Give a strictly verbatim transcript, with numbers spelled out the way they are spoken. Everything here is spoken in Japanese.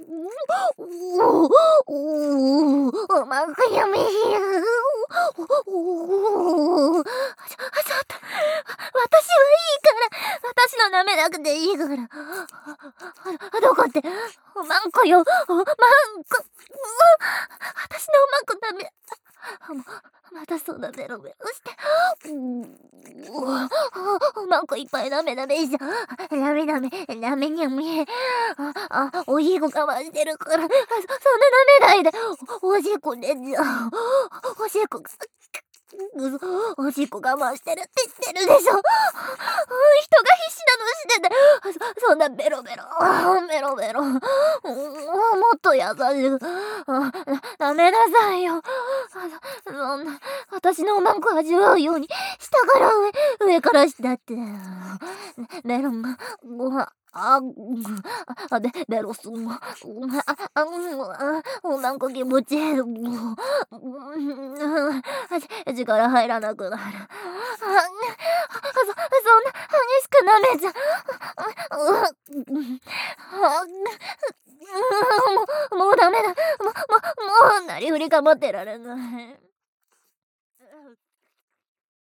おおおお、まくやめよ。おお、ちょ、ちょっと、私はいいから、私の舐めなくていいから。あ、どこって、マンコよ、マンコ。私のマンコダメ。またそんなベロベロして。マンコいっぱい舐め舐めしちゃう。舐め舐め、舐めにゃめ。あ、あ、おしっこ我慢してるから、そんな舐めないで。おしっこ出ちゃう。おしっこ、うそ、おしっこ我慢してるって言ってるでしょ。人が必死なのしてて、そ、そんなベロベロ、ベロベロ。もっと優しく、舐めなさいよ。そんな、私のマンコ味わうように、下から上、上から下って。ベロン、ご飯、あ、あ、ベ、ベロスも、あ、あ、おまんこ気持ちいい。もう、力入らなくなる。そ、そんな激しく舐めちゃ。もう、もうダメだ。もう、もう、もう、なりふり構ってられない。